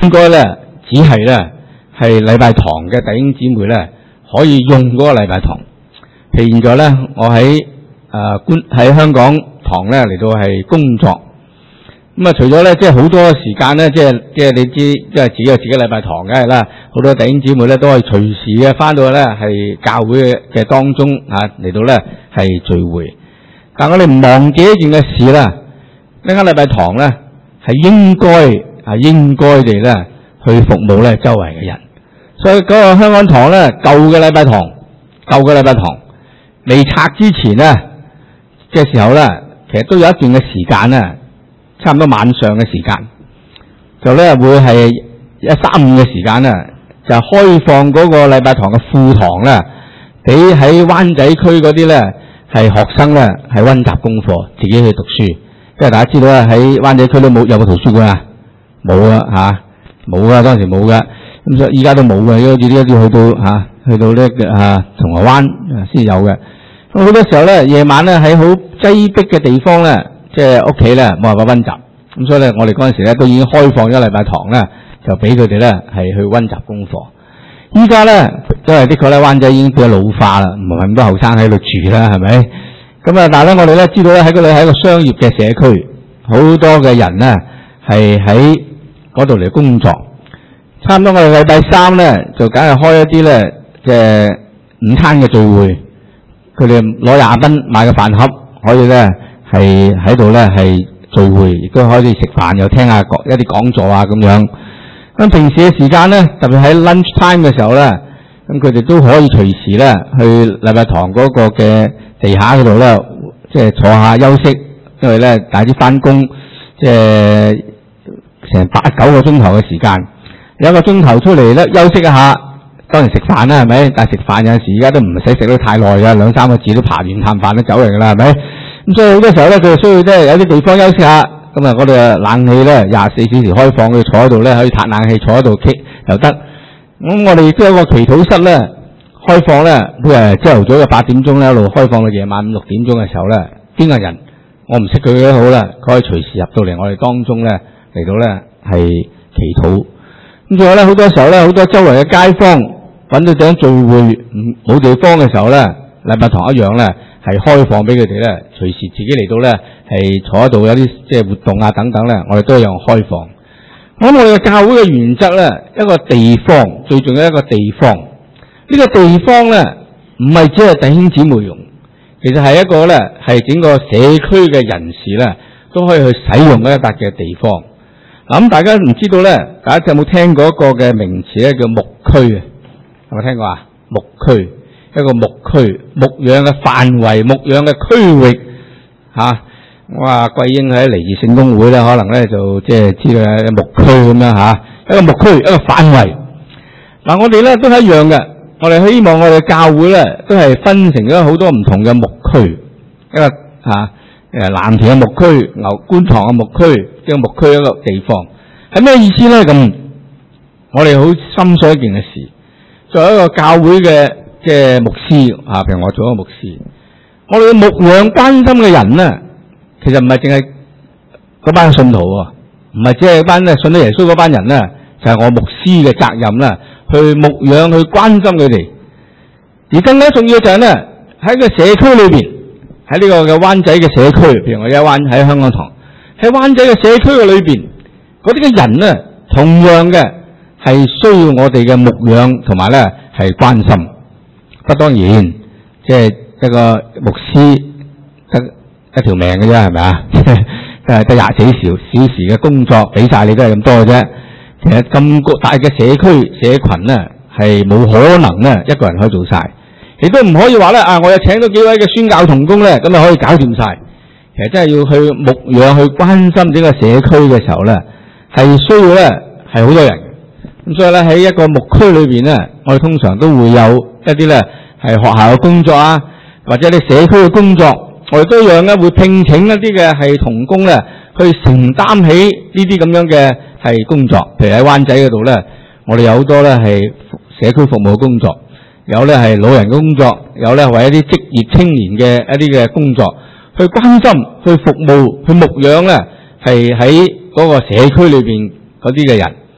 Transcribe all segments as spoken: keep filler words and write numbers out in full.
應該咧只係咧係禮拜堂嘅弟兄姊妹咧可以用嗰個禮拜堂。譬如現在咧，我喺誒觀喺香港堂咧嚟到係工作。咁啊，除咗咧，即係好多時間咧，即係即係你知，即係自己有自己禮拜堂，梗係啦。好多弟兄姊妹咧都可以隨時嘅翻到去咧係教會嘅當中啊嚟到咧係聚會。但我哋唔忘記一件嘅事啦，呢間禮拜堂咧係應該啊應該地咧去服務咧周圍嘅人。所以嗰個香港堂咧舊嘅禮拜堂，舊嘅禮拜堂未拆之前咧嘅時候咧，其實都有一段嘅時間咧。差唔多晚上嘅時間，就咧會係一三五嘅時間咧，就開放嗰個禮拜堂嘅副堂咧，俾喺灣仔區嗰啲咧係學生咧係溫習功課，自己去讀書。因為大家知道咧喺灣仔區都冇有冇圖書館啊？冇啊嚇，冇啊當時冇㗎。咁所以依家都冇嘅，好似呢一啲去到嚇，去到呢個啊銅鑼灣先有嘅。咁好多時候咧，夜晚咧喺好擠迫嘅地方咧。即係屋企咧冇辦法溫習，咁所以咧我哋嗰陣時咧都已經開放咗禮拜堂咧，就俾佢哋咧係去溫習功課。依家咧因為的確咧灣仔已經比較老化啦，唔係咁多後生喺度住啦，係咪？咁啊，但係咧我哋咧知道咧喺嗰度係一個商業嘅社區，好多嘅人咧係喺嗰度嚟工作。差唔多我哋禮拜三咧就梗係開一啲咧嘅午餐嘅聚會，佢哋攞廿蚊買個飯盒，可以咧。係喺度咧，係聚會，亦都可以食飯，又聽下一啲講座啊咁樣。咁平時嘅時間咧，特別喺 lunch time 嘅時候咧，咁佢哋都可以隨時咧去禮拜堂嗰個嘅地下嗰度咧，即係坐下休息。因為咧，大啲翻工，即係成八九個鐘頭嘅時間，有一個鐘頭出嚟咧休息一下，當然食飯啦，係咪？但係食飯有陣時而家都唔使食得太耐㗎，兩三個字都扒完探飯都走嚟㗎啦，係咪？咁所以好多時候咧，佢哋需要即係有啲地方休息下。咁啊，我哋冷氣咧廿四小時開放，佢坐喺度咧可以撻冷氣，坐喺度傾又得。咁我哋亦都有個祈禱室咧開放咧，佢誒朝頭早嘅八點鐘咧一路開放到夜晚五六點鐘嘅時候咧，邊個人我唔識佢都好啦，佢可以隨時入到嚟我哋當中咧嚟到咧係祈禱。咁仲有咧好多時候咧，好多周圍嘅街坊揾到想聚會冇地方嘅時候咧，禮拜堂一樣咧。係開放俾佢哋咧，隨時自己嚟到咧，係坐喺度有啲即係活動啊等等咧，我哋都一樣開放。我諗我哋嘅教會嘅原則咧，一個地方最重要一個地方，呢個地方咧唔係只係弟兄姊妹用，其實係一個咧係整個社區嘅人士咧都可以去使用嘅一笪嘅地方。嗱咁大家唔知道咧，大家有冇聽過一個嘅名詞咧叫牧區啊？有冇聽過啊？牧區。一個牧區牧養嘅範圍，牧養嘅區域嚇、啊。我話桂英喺嚟自聖公會咧，可能咧就即係知道係牧區咁樣嚇。一個牧區，一個範圍。嗱、啊，我哋咧都係一樣嘅。我哋希望我哋教會咧都係分成咗好多唔同嘅牧區。一個嚇誒藍田嘅牧區、牛觀塘嘅牧區，一個牧區一個地方係咩意思咧？咁我哋好深信一件嘅事，作為一個教會嘅。即係牧師啊，譬如我做一個牧師，我哋嘅牧養關心嘅人咧，其實唔係淨係嗰班信徒喎，唔係只係班咧信咗耶穌嗰班人咧，就係、是、我牧師嘅責任啦，去牧養去關心佢哋。而更加重要就係咧喺個社區裏邊，喺呢個嘅灣仔嘅社區，譬如我一灣喺香港堂，喺灣仔嘅社區嘅裏邊，嗰啲嘅人咧，同樣嘅係需要我哋嘅牧養同埋咧係關心。不當然，即係一個牧師得一條命嘅啫，係咪啊？誒，得廿四小小時嘅工作，俾晒你都係咁多嘅啫。其實咁大嘅社區社群咧，係冇可能咧一個人可以做晒，亦都唔可以話咧啊！我又請到幾位嘅宣教同工咧，咁就可以搞掂晒。其實真係要去牧養、去關心呢個社區嘅時候咧，係需要咧係好多人。咁所以咧喺一個牧區裏邊咧，我哋通常都會有一啲咧係學校嘅工作啊，或者啲社區嘅工作，我哋都一樣咧會聘請一啲嘅係同工咧去承擔起呢啲咁樣嘅係工作。譬如喺灣仔嗰度咧，我哋有好多咧係社區服務工作，有咧係老人嘅工作，有咧為一啲職業青年嘅一啲嘅工作，去關心、去服務、去牧養咧係喺嗰個社區裏邊嗰啲嘅人。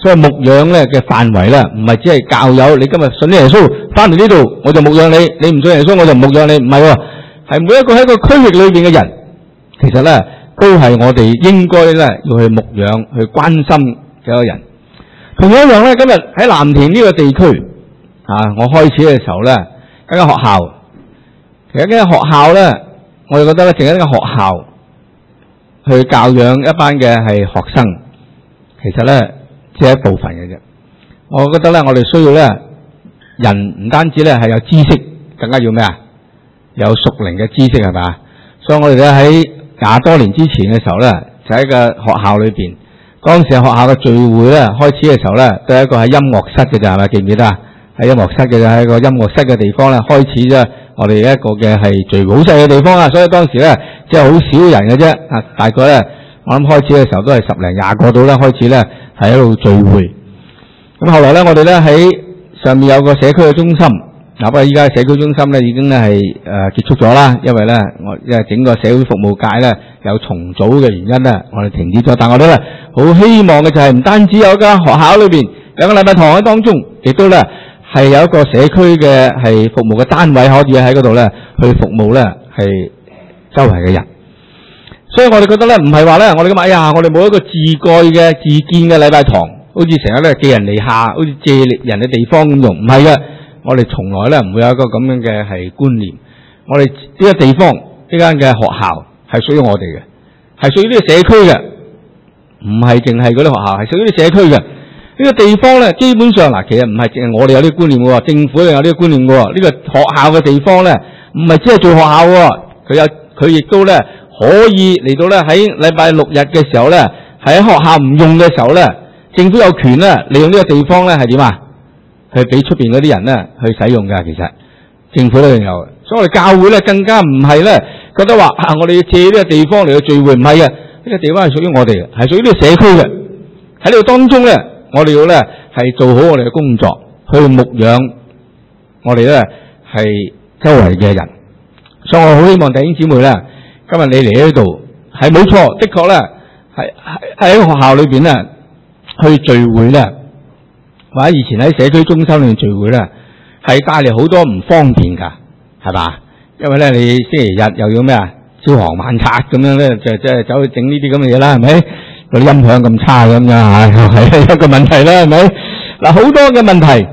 所以牧養咧嘅範圍咧，唔係只係教友，你今日信耶穌翻嚟呢度，我就牧養你；你唔信耶穌，我就唔牧養你。唔係喎，係每一個喺個區域裏邊嘅人，其實咧都係我哋應該咧要去牧養、去關心嘅一個人。同樣一樣咧，今日喺藍田呢個地區啊，我開始嘅時候咧，一間學校，其實一間學校咧，我哋覺得咧，淨係一間學校去教養一班嘅係學生，其實咧只係一部分嘅啫。我覺得咧，我哋需要咧，人唔單止咧係有知識，更加要咩啊？有屬靈嘅知識係咪？所以我哋咧喺廿多年之前嘅時候咧，就喺個學校裏邊。當時學校嘅聚會咧，開始嘅時候咧，都係一個喺音樂室嘅咋，係咪？記唔記得啊？喺音樂室嘅就喺個音樂室嘅地方咧，開始啫。我哋一個嘅係聚會好細嘅地方啊，所以當時咧即係好少人嘅啫。啊，大概咧我諗開始嘅時候都係十零廿個度啦，開始咧係喺度聚會。咁後來咧，我哋咧喺上面有個社區嘅中心。嗱，不過依家社區中心咧已經咧係誒結束咗啦，因為咧我因為整個社會服務界咧有重組嘅原因咧，我哋停止咗。但我哋咧好希望嘅就係唔單止有一間學校裏邊有個禮拜堂喺當中，亦都咧係有一個社區嘅係服務嘅單位可以喺嗰度咧去服務咧係周圍嘅人。所以我哋覺得咧唔係話咧我哋咁哎呀，我哋冇一個自蓋嘅自建嘅禮拜堂，好似成日咧寄人籬下，好似借人嘅地方咁用，唔係嘅。我哋從來咧唔會有一個咁樣嘅係觀念。我哋呢個地方呢間嘅學校係屬於我哋嘅，係屬於呢個社區嘅，唔係淨係嗰啲學校，係屬於啲社區嘅。呢個地方咧，基本上嗱，其實唔係淨係我哋有呢個觀念嘅，政府又有呢個觀念嘅。呢個學校嘅地方咧，唔係只係做學校嘅，佢有佢亦都咧可以嚟到咧喺禮拜六日嘅時候咧，喺學校唔用嘅時候咧，政府有權咧利用呢個地方咧係點啊？去俾出邊嗰啲人咧去使用㗎。其實政府都有，所以我哋教會咧更加唔係咧覺得話啊，我哋要借呢個地方嚟去聚會，唔係啊，呢個地方係屬於我哋嘅，係屬於呢個社區嘅。喺呢個當中咧，我哋要咧係做好我哋嘅工作，去牧養我哋咧係周圍嘅人。所以我好希望弟兄姊妹咧，今日你嚟呢度係冇錯，的確咧係喺喺學校裏邊咧去聚會咧。或者以前喺社區中心裏面聚會咧，係帶嚟好多唔方便噶，係嘛？因為咧你星期日又要咩啊？朝行晚拆咁樣咧，就即係走去整呢啲咁嘅嘢啦，係咪？嗰啲音響咁差咁樣吓，係一個問題啦，係咪？嗱，好多嘅問題，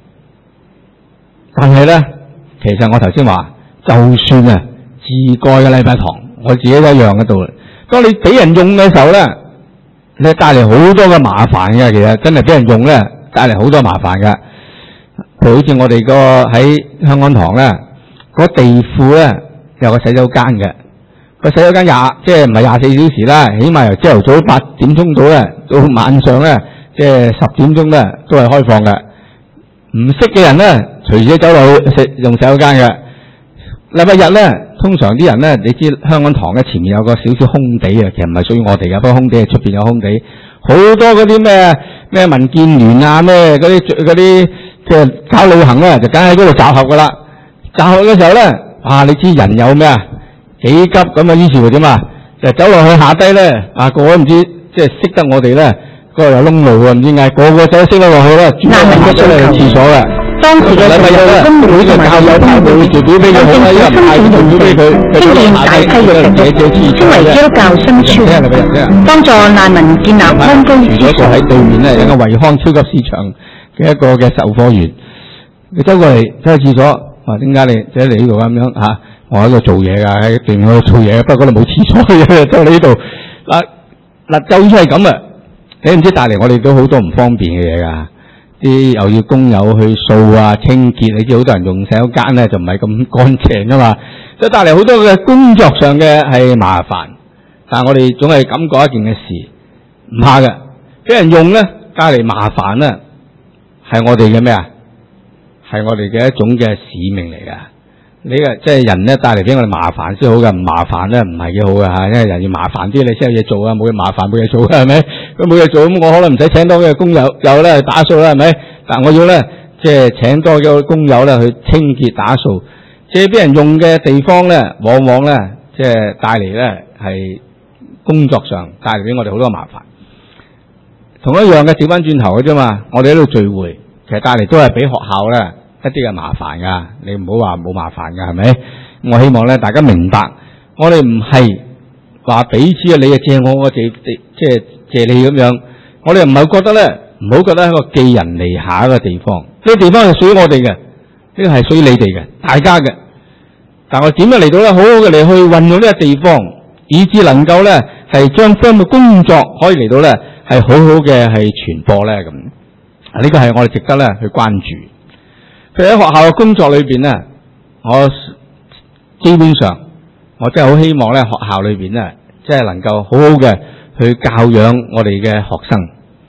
但係咧，其實我頭先話，就算啊自蓋嘅禮拜堂，我自己都一樣嘅道理。當你俾人用嘅時候咧，你帶嚟好多嘅麻煩嘅，其實真係俾人用咧。帶嚟好多麻煩㗎，譬如好似我哋個喺香港堂咧，個地庫咧有個洗手間嘅，個洗手間廿即係唔係廿四小時啦，起碼由朝頭早八點鐘到咧，到晚上咧即係十點鐘咧都係開放嘅。唔識嘅人咧，隨時走落去食用洗手間嘅。禮拜日咧，通常啲人咧，你知香港堂嘅前面有個少少空地啊，其實唔係屬於我哋嘅，不過空地係出邊有空地。好多嗰啲咩咩民建聯啊，咩嗰啲嗰啲即係搞旅行咧，就梗喺嗰度集合噶啦。集合嘅時候咧，啊，你知人有咩啊？幾急咁啊？於是乎點啊？就走落去下低咧，啊，個個唔知即係識得我哋咧，嗰度有窿路啊，唔知嗌個個走識得落去啦，專門行出嚟去廁所嘅。當時嘅禮拜日公會同埋教友派會代表俾佢好啦，因為派代表俾佢，經驗大批嘅人稱為基督教新村，幫助難民建立安居之所。喺對面咧有個惠康超級市場嘅一個嘅售貨員，佢走過嚟走去廁所，話點解你即係嚟呢度咁樣嚇？我喺度做嘢㗎，喺對面嗰度做嘢，不過嗰度冇廁所嘅，走嚟呢度嗱嗱，就算係咁啊，你唔知帶嚟我哋都好多唔方便嘅嘢㗎。啲又要工友去掃啊、清潔，你知好多人用洗手間咧就唔係咁乾淨噶嘛，所以帶嚟好多嘅工作上嘅係麻煩。但係我哋總係感覺一件嘅事，唔怕嘅，俾人用咧帶嚟麻煩咧，係我哋嘅咩啊？係我哋嘅一種嘅使命嚟噶。你嘅即係人咧帶嚟俾我哋麻煩先好噶，唔麻煩咧唔係幾好噶吓，因為人要麻煩啲，你先有嘢做啊，冇嘢麻煩冇嘢做嘅係咪？咁冇嘢做咁，我可能唔使請多嘅工友有咧打掃啦，係咪？但我要咧即係請多嘅工友咧去清潔打掃，即係俾人用嘅地方咧，往往咧即係帶嚟咧係工作上帶嚟俾我哋好多麻煩。 同一樣嘅調翻轉頭嘅啫嘛。我哋喺度聚會，其實帶嚟都係俾學校咧一啲嘅麻煩噶。你唔好話冇麻煩噶，係咪？我希望咧大家明白，我哋唔係話彼此啊，你啊借我，我借借即係借你咁樣。我哋唔係覺得咧，唔好覺得係一個寄人籬下一個地方。呢個地方係屬於我哋嘅，呢個係屬於你哋嘅，大家嘅。但我點樣嚟到咧，好好嘅嚟去運用呢個地方，以致能夠咧係將福音嘅工作可以嚟到咧係好好嘅係傳播咧咁。啊，呢個係我哋值得咧去關注。譬如喺學校嘅工作裏邊咧，我基本上我真係好希望咧學校裏邊咧，即係能夠好好嘅去教養我哋嘅學生。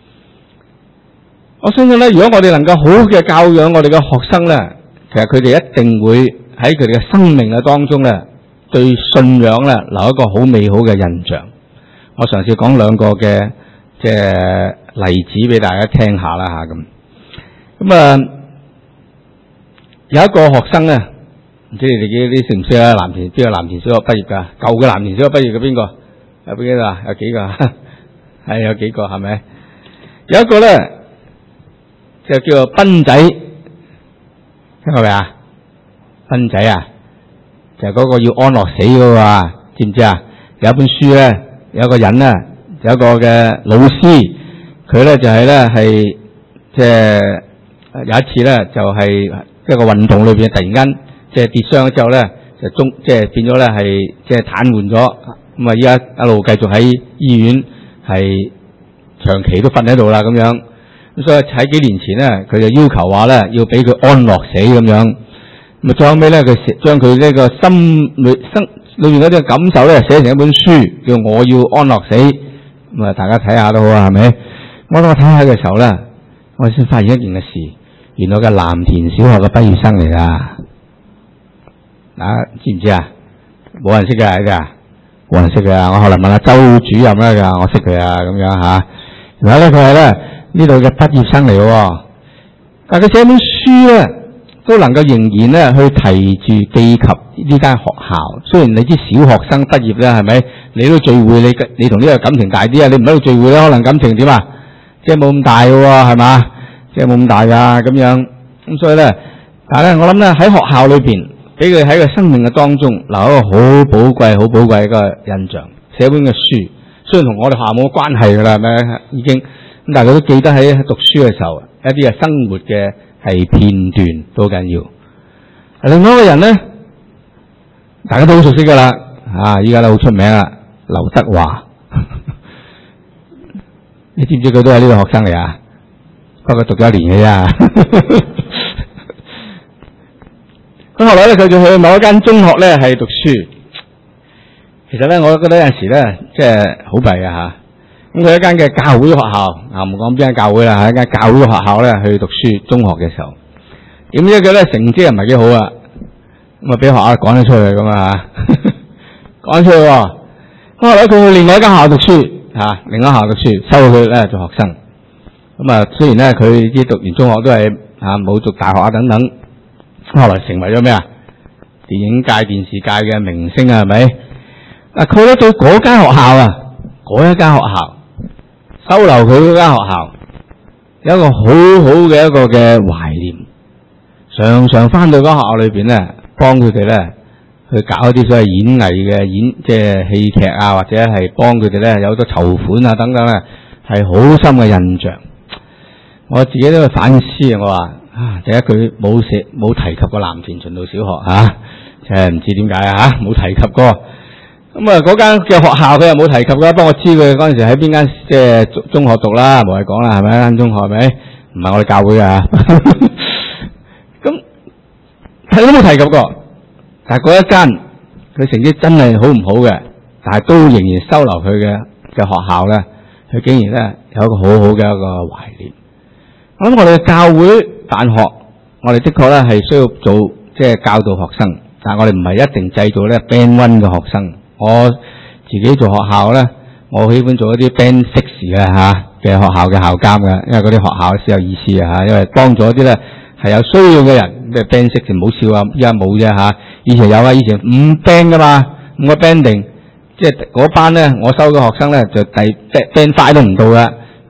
我相信咧，如果我哋能夠好好嘅教養我哋嘅學生咧，其實佢哋一定會喺佢哋嘅生命嘅當中咧，對信仰咧留一個好美好嘅印象。我嘗試講兩個嘅即係例子俾大家聽下啦吓咁。咁啊，有一個學生咧，唔知你哋啲識唔識啊？藍田邊個藍田小學畢業噶？舊嘅藍田小學畢業嘅邊個？有邊個啊？有幾個？係有幾個係咪？有一個咧就叫做斌仔，聽過未啊？斌仔啊，就係嗰個要安樂死嗰個啊，知唔知啊？有一本書咧，有一個人咧，有一個嘅老師，佢咧就係咧係即係有一次咧就係一個運動裏邊突然間即係跌傷咗之後咧，就中即係變咗咧係即係癱瘓咗，咁啊依家一路繼續喺醫院係長期都瞓喺度啦咁樣。咁所以喺幾年前咧，佢就要求話咧要俾佢安樂死咁樣。咁啊最後尾咧，佢將佢呢個心裏生裏面嗰啲感受咧寫成一本書，叫《我要安樂死》。咁啊大家睇下都好啊，係咪？我當我睇下嘅時候咧，我先發現一件嘅事，原來嘅藍田小學嘅畢業生嚟噶。啊，知唔知啊？冇人識㗎，呢啲啊，冇人識㗎。我後來問下周主任咧，㗎我識佢啊，咁樣吓。然後咧，佢係咧呢度嘅畢業生嚟嘅，但係佢寫本書咧，都能夠仍然咧去提住記及呢間學校。雖然你知小學生畢業咧，係咪？你都聚會，你你同呢個感情大啲啊？你唔喺度聚會咧，可能感情點啊？即係冇咁大嘅喎，係嘛？即係冇咁大噶咁樣。咁所以咧，但係咧，我諗咧喺學校裏邊，俾佢喺佢生命嘅當中留一個好寶貴、好寶貴嘅一個印象。寫本嘅書，雖然同我哋學校冇關係噶啦，係咪？已經咁，但係佢都記得喺讀書嘅時候一啲嘅生活嘅係片段都緊要。另外一個人咧，大家都好熟悉噶啦，啊，依家都好出名啦，劉德華。你知唔知佢都係呢個學生嚟啊？不過讀咗一年嘅啫。咁後來咧，佢就去某一間中學咧係讀書。其實咧，我覺得有陣時咧，即係好弊啊吓。咁佢一間嘅教會學校啊，唔講邊間教會啦，係一間教會學校咧去讀書。中學嘅時候，點知佢咧成績又唔係幾好啊？咁啊，俾學校趕咗出去咁啊吓，趕出去。咁後來佢去另外一間學校讀書。吓、啊，另一校讀書，收佢咧做學生。咁啊，雖然咧佢啲讀完中學都係啊冇讀大學啊等等，後來成為咗咩啊？電影界、電視界嘅明星啊，係咪？啊，佢咧對嗰間學校啊，嗰一間學校收留佢嗰間學校，有一個好好嘅一個嘅懷念，常常翻到嗰間學校裏邊咧，幫佢哋咧。去搞一啲所謂演藝嘅演，即係戲劇啊，或者係幫佢哋咧有好多籌款啊等等咧，係好深嘅印象。我自己都去反思啊，我話啊，第一佢冇寫冇提及過藍田循道小學吓，即係唔知點解啊吓，冇提及過。咁啊，嗰間嘅學校佢又冇提及過，不過我知佢嗰陣時喺邊間即係中中學讀啦，冇謂講啦，係咪一間中學係咪？唔係我哋教會啊。咁係都冇提及過。但係嗰一間佢成績真係好唔好嘅，但係都仍然收留佢嘅嘅學校咧，佢竟然咧有一個好好嘅一個懷念。我諗我哋嘅教會辦學，我哋的確咧係需要做即係教導學生，但係我哋唔係一定製造咧 Band One 嘅學生。我自己做學校咧，我喜歡做一啲 Band Six 嘅吓嘅學校嘅校監嘅，因為嗰啲學校先有意思啊吓，因為幫助一啲咧係有需要嘅人。咩 Band Six 唔好笑啊，依家冇啫吓。以前有啊，以前五 band 噶嘛，五個 banding，即係嗰班咧，我收嘅學生咧就第 band five 都唔到噶，咁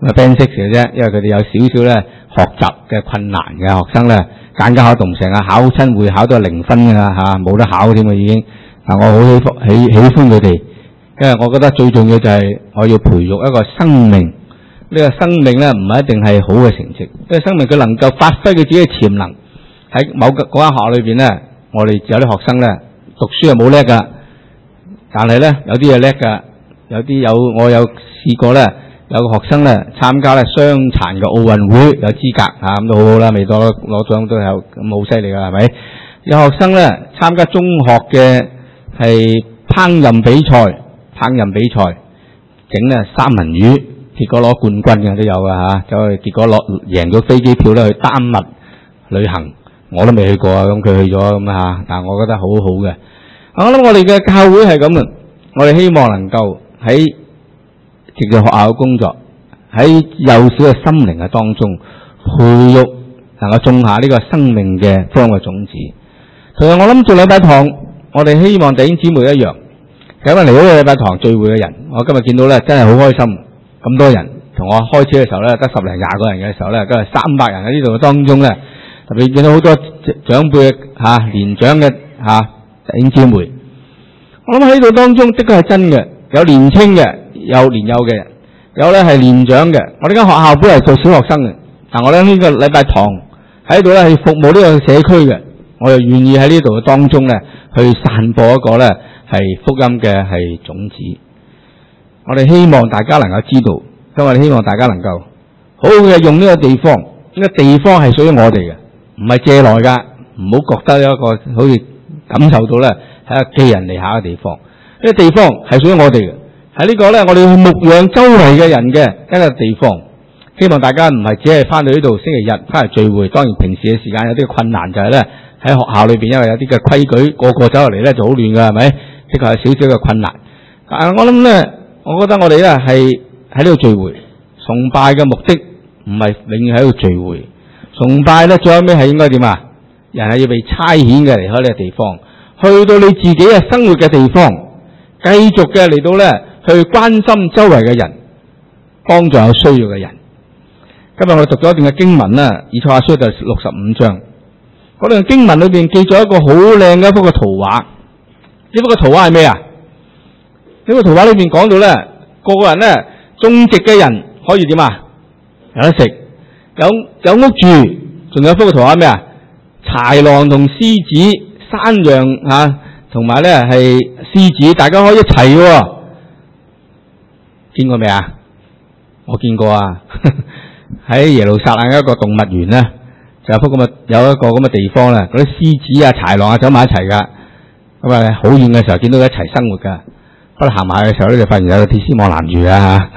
Band Six 嘅啫，因為佢哋有少少咧學習嘅困難嘅學生咧，揀間考讀唔成啊，考親會考到零分㗎啦嚇，冇得考添啊已經。嗱，我好喜喜喜歡佢哋，因為我覺得最重要就係我要培育一個生命。呢個生命咧唔係一定係好嘅成績，呢個生命佢能夠發揮佢自己嘅潛能。喺某個嗰間學校裏邊咧，我哋有啲學生咧讀書係冇叻㗎，但係咧有啲係叻㗎，有啲有我有試過咧，有個學生咧參加咧傷殘嘅奧運會有資格嚇，咁都好好啦，未攞攞獎都有咁好犀利㗎，係咪？有學生咧參加中學嘅係烹飪比賽，烹飪比賽整咧三文魚，結果攞冠軍嘅都有㗎嚇，就係結果攞贏咗飛機票咧去丹麥旅行，我都未去過啊，咁佢去咗咁啊，但係我覺得好好嘅。我諗我哋嘅教會係咁嘅，我哋希望能夠喺藉住學校嘅工作，喺幼小嘅心靈嘅當中培育，能夠種下呢個生命嘅福音嘅種子。同樣我諗做禮拜堂，我哋希望弟兄姊妹一樣。今日嚟到禮拜堂聚會嘅人，我今日見到咧真係好開心，咁多人同我開車嘅時候咧，得十零廿個人嘅時候咧，都係三百人喺呢度嘅當中咧，特別見到好多長輩嚇、啊、年長嘅嚇弟兄姊妹。我諗喺呢度當中的確係真嘅，有年輕嘅，有年幼嘅，有咧係年長嘅。我呢間學校本嚟做小學生嘅，但我咧呢個禮拜堂喺度咧係服務呢個社區嘅，我又願意喺呢度嘅當中咧去散播一個咧係福音嘅係種子。我哋希望大家能夠知道，因為我哋希望大家能夠好好嘅用呢個地方，呢個地方係屬於我哋嘅，唔係借來㗎，唔好覺得有一個好似感受到咧係一個寄人籬下嘅地方。呢個地方係屬於我哋嘅，喺呢個咧我哋去牧養周圍嘅人嘅一個地方。希望大家唔係只係翻到呢度星期日翻嚟聚會，當然平時嘅時間有啲困難就係咧喺學校裏邊，因為有啲嘅規矩個個走入嚟咧就好亂㗎，係咪？的確係少少嘅困難。但係我諗咧，我覺得我哋咧係喺呢度聚會崇拜嘅目的唔係永遠喺度聚會，崇拜咧最後尾係應該點啊？人係要被差遣嘅離開呢個地方，去到你自己嘅生活嘅地方，繼續嘅嚟到咧去關心周圍嘅人，幫助有需要嘅人。今日我哋讀咗一段嘅經文啦，以賽亞書就六十五章。嗰段經文裏邊記咗一個好靚嘅一幅嘅圖畫。呢幅嘅圖畫係咩啊？呢個圖畫裏邊講到咧，個個人咧種植嘅人可以點啊？有得食，有有屋住，仲有一幅嘅圖畫咩啊？豺狼同獅子、山羊吓，同埋咧係獅子，大家可以一齊嘅。見過未啊？我見過啊。喺耶路撒冷一個動物園咧，就有幅咁嘅有一個咁嘅地方咧，嗰啲獅子啊、豺狼啊走埋一齊噶。咁啊，好遠嘅時候見到一齊生活噶，不過行埋嘅時候咧就發現有個鐵絲網攔住啊。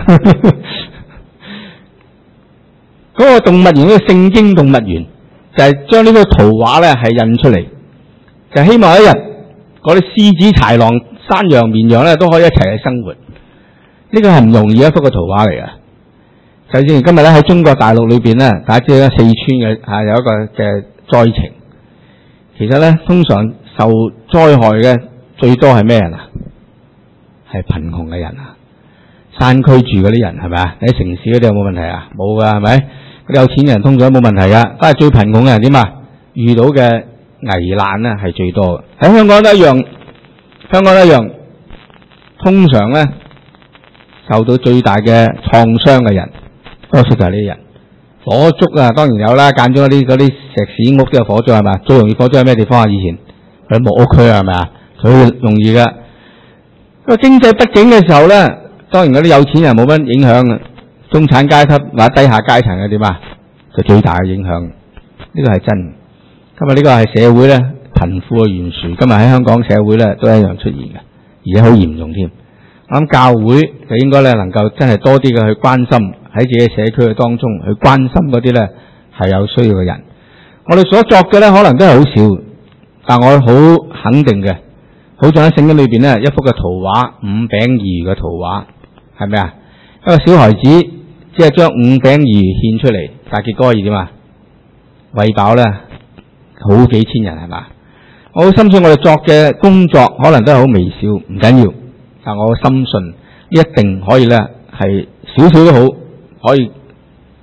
嗰個動物園，嗰個聖經動物園就係將呢個圖畫咧係印出嚟，就係希望一日嗰啲獅子、豺狼、山羊、綿羊咧都可以一齊去生活。呢個係唔容易一幅嘅圖畫嚟嘅。就正如今日咧喺中國大陸裏邊咧，大家知道四川嘅啊有一個嘅災情。其實咧通常受災害嘅最多係咩人啊？係貧窮嘅人啊，山區住嗰啲人係咪啊？喺城市嗰啲有冇問題啊？冇噶係咪？嗰啲有錢人通常都冇問題噶，但係最貧窮嘅人點啊？遇到嘅危難咧係最多嘅。喺香港都一樣，香港都一樣，通常咧受到最大嘅創傷嘅人，多數就係呢啲人。火燭啊，當然有啦，間中嗰啲嗰啲石屎屋都有火災係咪？最容易火災喺咩地方啊？以前喺木屋區啊，係咪啊？最容易嘅。因為經濟不景嘅時候咧，當然嗰啲有錢人冇乜影響嘅，中產階級或者低下階層嘅點啊，就最大嘅影響。呢個係真。今日呢個係社會咧貧富嘅懸殊，今日喺香港社會咧都一樣出現嘅，而且好嚴重添。我諗教會就應該咧能夠真係多啲嘅去關心喺自己社區嘅當中去關心嗰啲咧係有需要嘅人。我哋所作嘅咧可能都係好少，但我好肯定嘅，好似喺聖經裏邊咧一幅嘅圖畫，五餅二魚嘅圖畫，係咪啊？一個小孩子只係將五餅二魚獻出嚟，但結果可以點啊？餵飽咧好幾千人係嘛？我好深信我哋作嘅工作可能都係好微小，唔緊要。但我深信一定可以咧，係少少都好，可以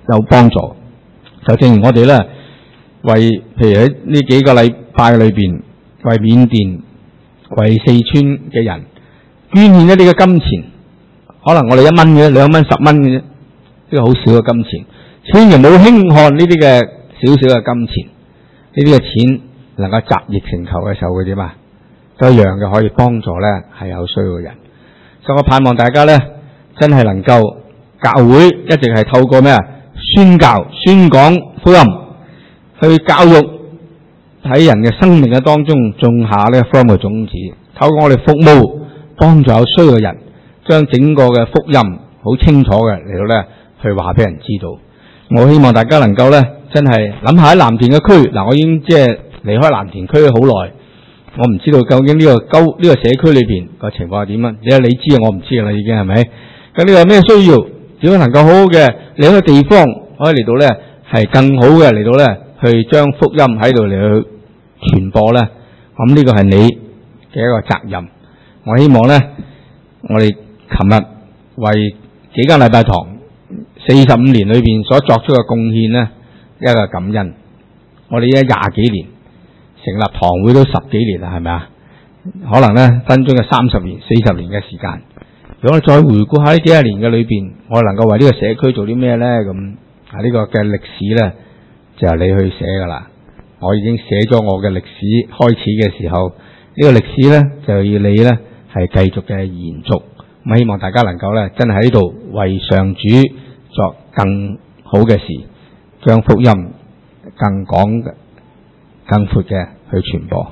有幫助。就正如我哋咧，為譬如喺呢幾個禮拜裏邊，為緬甸、為四川嘅人捐獻一啲嘅金錢，可能我哋一蚊嘅、兩蚊、十蚊嘅啫，呢個好少嘅金錢。千祈唔好輕看呢啲嘅少少嘅金錢，呢啲嘅錢能夠集腋成裘嘅時候會點啊？都一樣嘅可以幫助咧係有需要嘅人。所以我盼望大家咧真係能夠教會一直係透過咩啊？宣教、宣講福音，去教育喺人嘅生命嘅當中種下呢個福音嘅種子，透過我哋服務幫助有需要嘅人，將整個嘅福音好清楚嘅嚟到咧去話俾人知道。我希望大家能夠咧真係諗下喺藍田嘅區，嗱我已經即係離開藍田區好耐，我唔知道究竟呢個溝呢個社區裏邊個情況係點啊？你你知啊，我唔知啦已經係咪？咁呢個有咩需要？點樣能夠好好嘅另一個地方可以嚟到咧係更好嘅嚟到咧去將福音喺度嚟去傳播咧？咁呢個係你嘅一個責任。我希望咧，我哋琴日為幾間禮拜堂四十五年裏邊所作出嘅貢獻咧，一個感恩。我哋而家廿幾年成立堂會都十幾年啦，係咪啊？可能咧分鐘嘅三十年、四十年嘅時間。如果我再回顧下呢幾十年嘅裏邊，我能夠為呢個社區做啲咩咧？咁啊呢個嘅歷史咧就係你去寫噶啦。我已經寫咗我嘅歷史開始嘅時候，呢個歷史咧就要你咧係繼續嘅延續。咁希望大家能夠咧真係喺度為上主作更好嘅事，將福音更廣嘅、更闊嘅去傳播。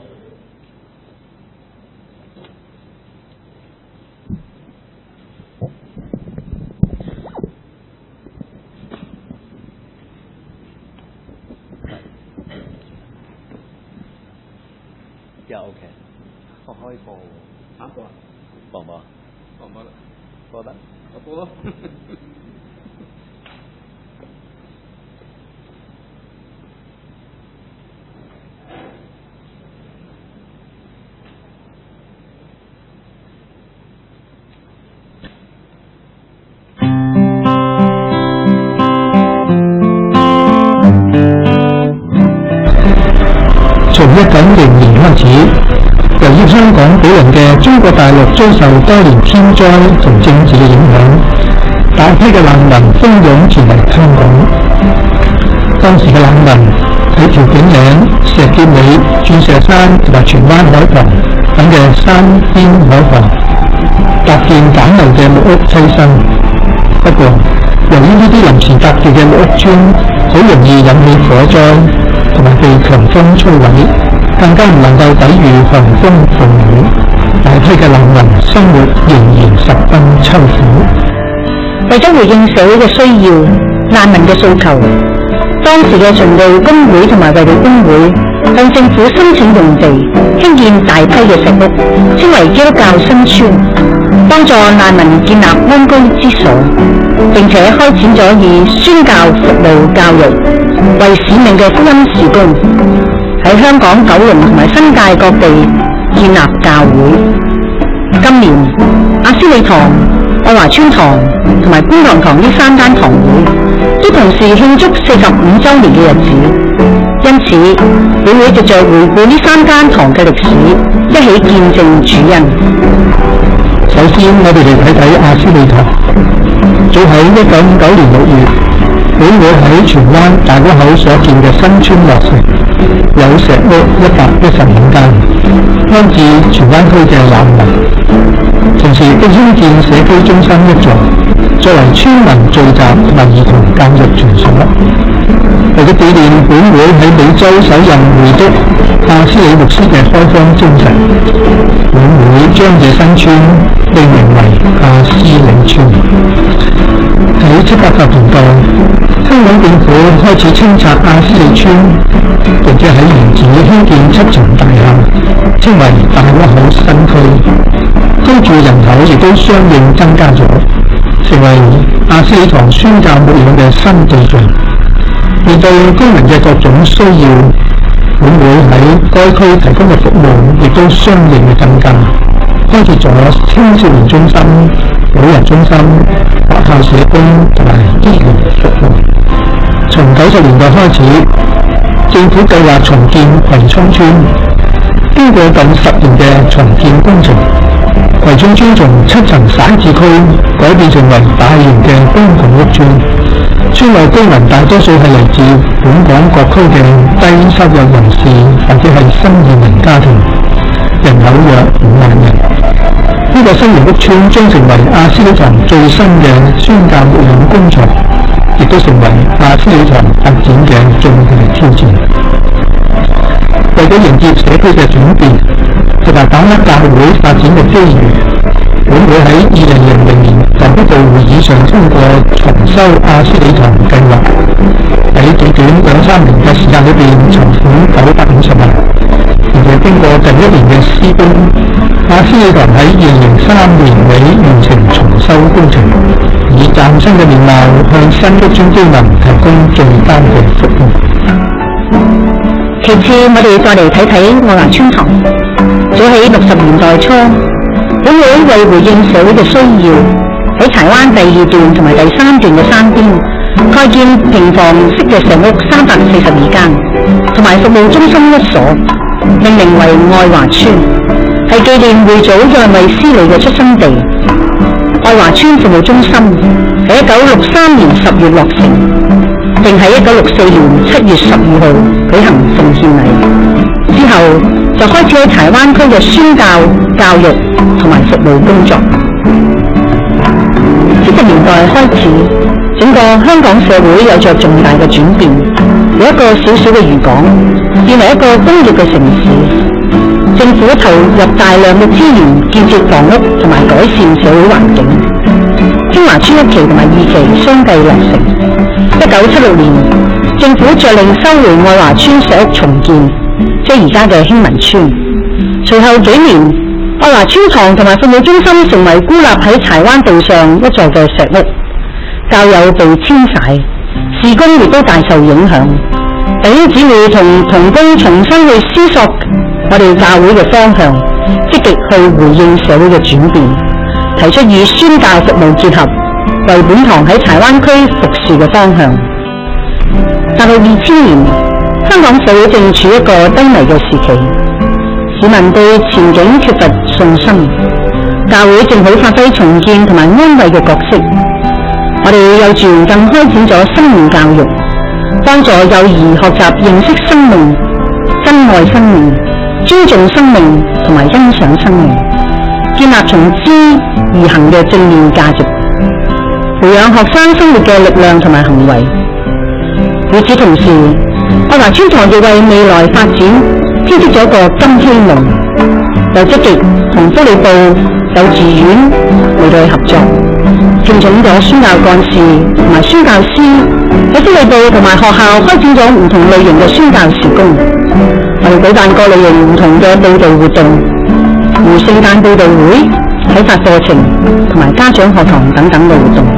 又 OK， 我可以播喎，啊播啊，播唔播？播唔播得？播得，我播咯。 從一九零年開始，由於香港毗鄰嘅中國大陸遭受多年天災同政治嘅影響，大批嘅難民蜂擁前嚟香港。當時嘅難民喺調景嶺、石硤尾、鑽石山同埋荃灣海旁等嘅山邊海旁搭建簡陋嘅木屋棲身。不過，由於呢啲臨時搭建嘅木屋村好容易引起火災，同埋被強風摧毀，更加唔能夠抵禦寒風暴雨，大批嘅難民生活仍然十分淒苦。 為咗回應社會嘅需要、難民嘅訴求，當時嘅循道工會同埋衛理公會向政府申請用地，興建大批嘅石屋，稱為基督教新村，幫助難民建立安居之所，並且開展咗以宣教服務教育為使命嘅福音事工，喺香港九龍同埋新界各地建立教會。今年阿斯理堂、愛華村堂同埋觀塘堂呢三間堂會都同時慶祝四十五周年嘅日子，因此會會藉着回顧呢三間堂嘅歷史，一起見證主恩。 首先，我哋嚟睇睇阿斯理堂。早喺一九五九年六月，本會喺荃灣大窩口所建嘅新村落成，有石屋一百一十五間，安置荃灣區嘅難民。同時亦興建社區中心一座，作為村民聚集同埋兒童教育場所。為咗紀念本會喺美洲首任會督阿斯理牧師嘅開荒精神，本會將這新村命名為阿斯理村。喺七八十年代，香港政府開始清拆阿斯理村，並且喺原址興建七層大廈，稱為大窩口新區。居住人口亦都相應增加咗，成為阿斯理堂宣教牧養嘅新對象。面對居民嘅各種需要，本會喺該區提供嘅服務亦都相應嘅增加，開設咗青少年中心、老人中心、學校社工同埋醫療服務。 從九十年代開始，政府計劃重建葵涌村。經過近十年嘅重建工程，葵涌村從七層徙置區改變成為大型嘅公共屋邨。村內居民大多數係嚟自本港各區嘅低收入人士或者係新移民家庭，人口約五萬人。呢、這個新型屋邨將成為亞斯理堂最新嘅宣教牧養工場，亦都成為亞斯理堂發展嘅重大挑戰。為咗迎接社區嘅轉變，同埋把握教會發展嘅機遇，本會喺二零零零年就一度會議上通過重修亞斯理堂計劃，喺短短兩三年嘅時間裏邊籌款九百五十萬，而且經過近一年嘅施工，亞斯理堂喺二零零三年尾完成重修工程，以嶄新嘅面貌向新屋邨居民提供最佳嘅服務。 其次，我哋再嚟睇睇愛華邨堂。早喺六十年代初，本會為回應社會嘅需要，喺柴灣第二段同埋第三段嘅山邊開建平房式嘅石屋三百四十二間，同埋服務中心一所，命名為愛華邨，係紀念會祖約衛斯理嘅出生地。愛華邨服務中心喺一九六三年十月落成，並喺一九六四年七月十二號舉行奉獻禮，之後就開始喺柴灣區嘅宣教、教育同埋服務工作。七十年代開始，整個香港社會有着重大嘅轉變，由一個小小嘅漁港變為一個工業嘅城市。政府投入大量嘅資源建設房屋同埋改善社會環境。興華邨一期同埋二期相繼落成。一九七六年，政府着令收回愛華邨石屋重建，即係而家嘅興民邨。隨後幾年，愛華邨堂同埋服務中心成為孤立喺柴灣道上一座嘅石屋，教友被遷徙，事工亦都大受影響。弟兄姊妹同同工重新去思索我哋教會嘅方向，積極去回應社會嘅轉變，提出與宣教服務結合，為本堂喺柴灣區服侍嘅方向。踏入二千年，香港社會正處一個低迷嘅時期，市民對前景缺乏信心，教會正好發揮重建同埋安慰嘅角色。我哋幼稚園更開展咗生命教育，幫助幼兒學習認識生命、珍愛生命、尊重生命同埋欣賞生命，建立從知而行嘅正面價值，培養學生生活嘅力量同埋行為。與此同時，愛華邨堂亦為未來發展編織咗個金希望，又積極同福利部幼稚園嚟到合作，聘請咗宣教幹事同埋宣教師，喺福利部同埋學校開展咗唔同類型嘅宣教事工。我哋舉辦各類型唔同嘅佈道活動，如聖誕佈道會、啟發課程同埋家長學堂等等嘅活動。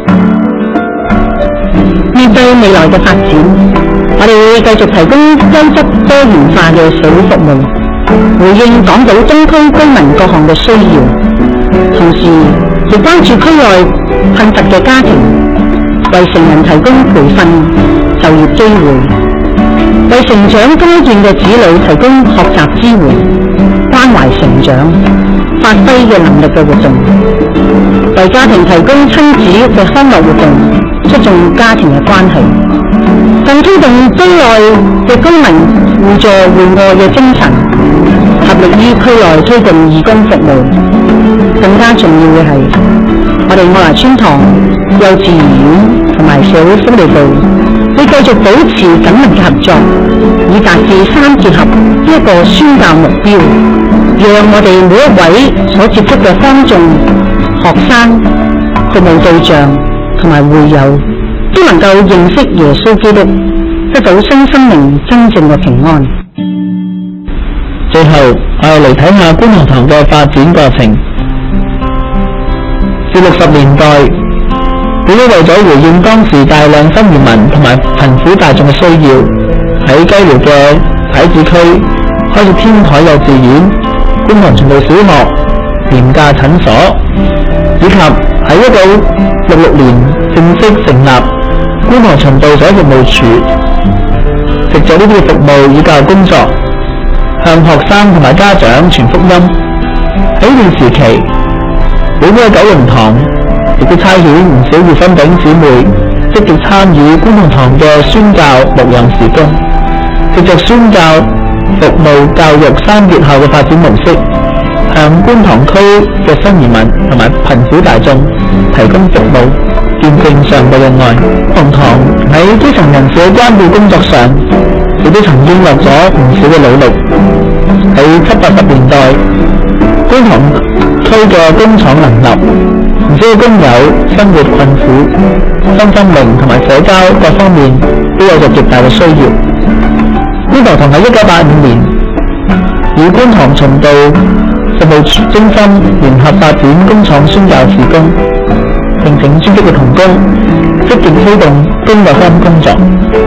面對未來嘅發展，我哋會繼續提供優質多元化嘅社會服務，回應港島東區居民各項嘅需要，同時亦關注區內困乏嘅家庭，為成人提供培訓、就業機會，為成長階段嘅子女提供學習支援、關懷成長、發揮嘅能力嘅活動，為家庭提供親子嘅康樂活動，促進家庭嘅關係，更推動區內嘅居民互助互愛嘅精神，合力於區內推動義工服務。更加重要嘅係，我哋愛華邨堂、幼稚園同埋社會福利部會繼續保持緊密嘅合作，以達至三結合呢一個宣教目標，讓我哋每一位所接觸嘅觀眾、學生、服務對象同埋會友都能夠認識耶穌基督，得到新生命真正嘅平安。 最後，我哋嚟睇下觀塘堂嘅發展過程。自六十年代，本會為咗回應當時大量新移民同埋貧苦大眾嘅需要，喺雞寮嘅徙置區開設天台幼稚園、觀塘循道小學、廉價診所，以及喺一九六六年正式成立觀塘循道社服務處，藉著呢啲服務與教育工作，向學生同埋家長傳福音。喺呢段時期，本會嘅九龍堂亦都差遣唔少熱心弟兄姊妹積極參與觀塘堂嘅宣教牧養事工，藉著宣教、服務、教育三結合嘅發展模式，向觀塘區嘅新移民同埋貧苦大眾提供服務，見證上帝嘅愛。觀塘堂喺基層人士嘅關顧工作上，亦都曾經落咗唔少嘅努力。喺七八十年代，觀塘區嘅工廠林立，唔少嘅工友生活困苦，身心靈同埋社交各方面都有着極大嘅需要。觀塘堂喺一九八五年以觀塘循道服務中心聯合發展工廠宣教事工，聘請專職嘅同工，積極推動公教福音工作。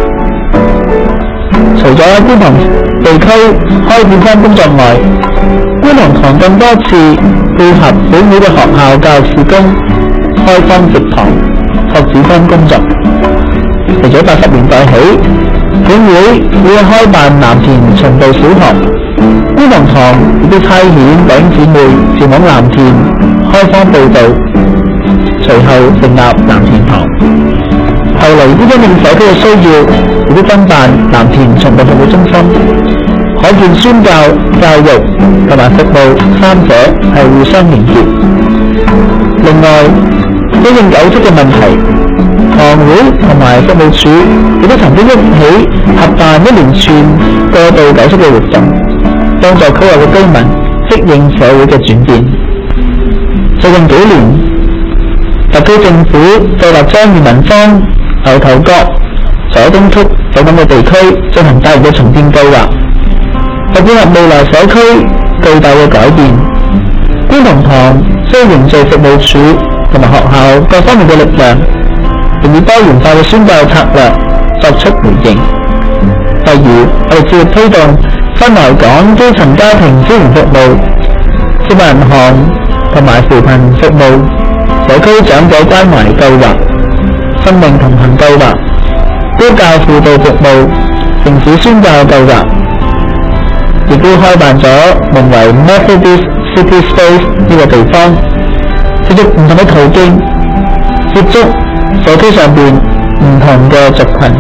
除咗觀塘地區開展福音工作外，觀塘堂更多次配合本會嘅學校教育事工，開荒植堂，拓展福音工作。除咗八十年代起，本會會開辦藍田循道小學，觀塘堂亦都差遣弟兄姊妹前往藍田開荒佈道，隨後成立藍田堂。後嚟呢方面社區嘅需要，亦都分辦藍田循道服務中心，可見宣教、教育同埋服務三者係互相連結。另外，因應有職嘅問題，堂會同埋服務處亦都曾經一起合辦一連串過渡解釋嘅活動，幫助區內嘅居民適應社會嘅轉變。最近幾年，特區政府計劃將裕民坊、牛頭角、佐敦區等等嘅地區進行大型嘅重建計劃，為配合未來社區巨大嘅改變，觀塘堂需要凝聚服務處同埋學校各方面嘅力量，並以多元化嘅宣教策略作出回應。例如，我哋致力推動新來港基層家庭支援服務、社會銀行同埋扶貧服務、社區長者關懷計劃、生命同行計劃、高教輔導服務、城市宣教計劃，亦都開辦咗名為 Methodist City Space 呢個地方，藉著唔同嘅途徑接觸社區上邊唔同嘅族群。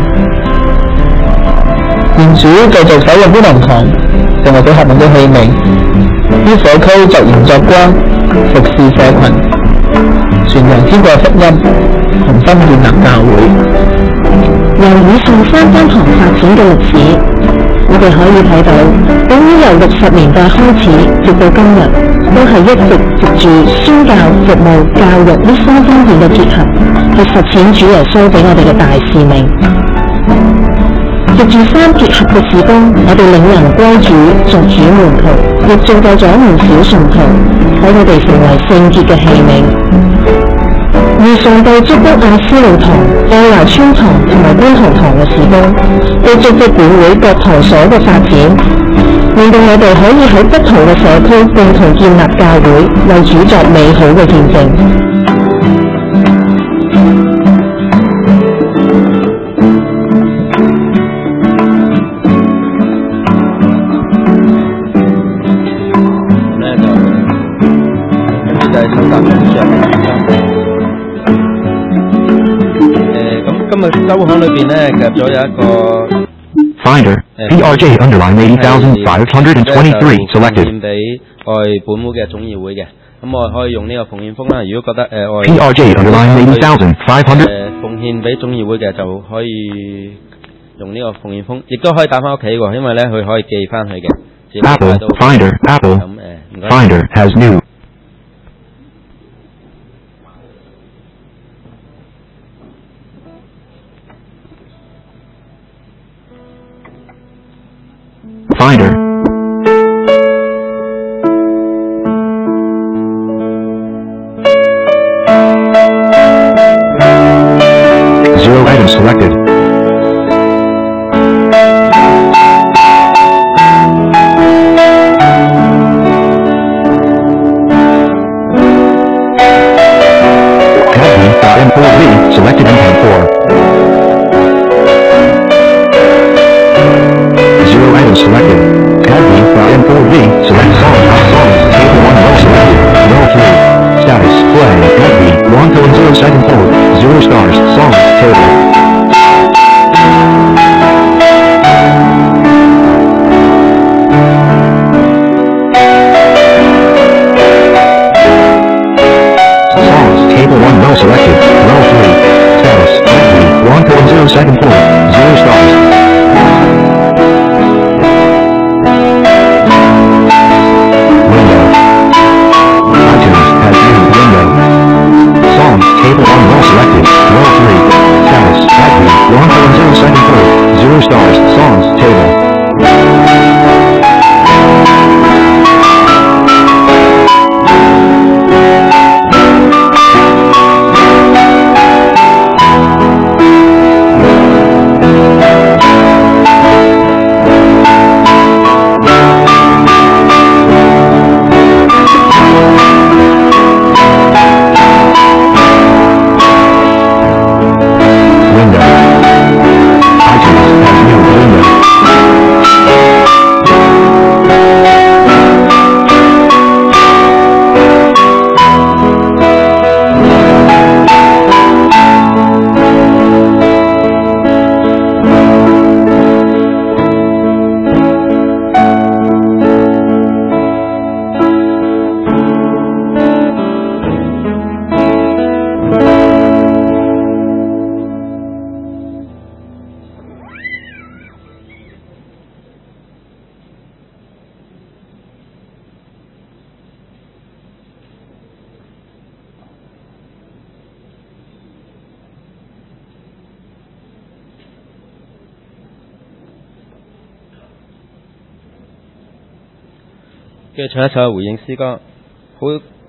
願主繼續使用觀塘堂成為佢合用嘅器皿，於社區作鹽作光，服侍社群，傳揚天國福音，同心建立教會。 由以上三間堂發展嘅歷史，我哋可以睇到，本會由六十年代開始，直到今日，都係一直藉住宣教、服務、教育呢三方面嘅結合，去實踐主耶穌俾我哋嘅大使命。藉住三結合嘅事工，我哋領人歸主，作主門徒，亦造就咗唔少信徒，使佢哋成為聖潔嘅器皿。而上帝祝福亞斯路堂、愛華村堂同埋觀塘堂嘅事工，都祝福本會各堂所嘅發展，令到我哋可以喺不同嘅社區共同建立教會，為主作美好嘅見證。 周刊裏邊咧夾咗有一個 Finder P R J underline eighty thousand five hundred twenty-three selected。 獻俾我哋本會嘅總議會嘅，咁我可以用呢個奉獻封啦。如果覺得誒我 P R J underline eighty thousand five hundred 誒奉獻俾總議會嘅，就可以用呢個奉獻封，亦都可以帶翻屋企喎，因為咧佢可以寄翻去嘅。 Apple Finder Apple Finder has new。Finder Zero items selected. Admin.m four v selected M four. 跟住唱一首回應詩歌，好